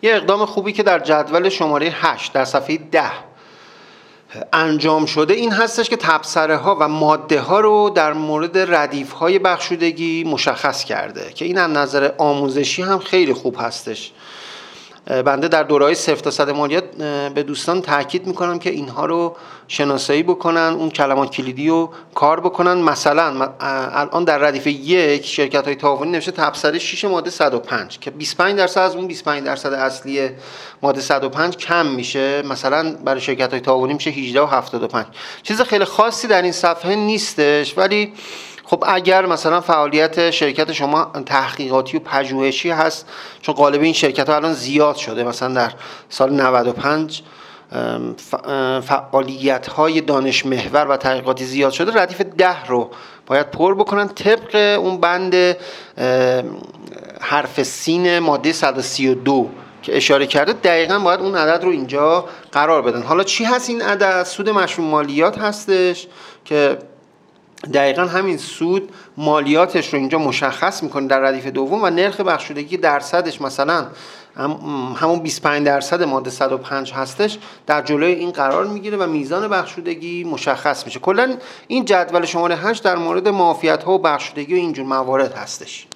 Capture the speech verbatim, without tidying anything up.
یه اقدام خوبی که در جدول شماره هشت در صفحه ده انجام شده این هستش که تبصره ها و ماده ها رو در مورد ردیف های بخشودگی مشخص کرده که این از نظر آموزشی هم خیلی خوب هستش. بنده در دوره‌های صفر تا صد مالیات به دوستان تاکید میکنم که اینها رو شناسایی بکنن، اون کلمات کلیدی رو کار بکنن. مثلا الان در ردیف یک شرکت های تعاونی نوشته تبصره شش ماده صد و پنج که بیست و پنج درصد از اون بیست و پنج درصد اصلی ماده صد و پنج کم میشه، مثلا برای شرکت های تعاونی میشه هجده و هفتاد و پنج. چیز خیلی خاصی در این صفحه نیستش، ولی خب اگر مثلا فعالیت شرکت شما تحقیقاتی و پژوهشی هست، چون غالب این شرکت ها الان زیاد شده، مثلا در سال نود و پنج فعالیت های دانش محور و تحقیقاتی زیاد شده، ردیف ده رو باید پر بکنن طبق اون بند حرف سین ماده صد و سی و دو که اشاره کرده. دقیقاً باید اون عدد رو اینجا قرار بدن. حالا چی هست این عدد؟ سود مشمول مالیات هستش که دقیقاً همین سود مالیاتش رو اینجا مشخص میکنه در ردیف دوم و نرخ بخشودگی درصدش مثلا همون بیست و پنج درصد ماده صد و پنج هستش در جلوی این قرار میگیره و میزان بخشودگی مشخص میشه. کلاً این جدول شماره هشت در مورد معافیت ها و بخشودگی و اینجور موارد هستش.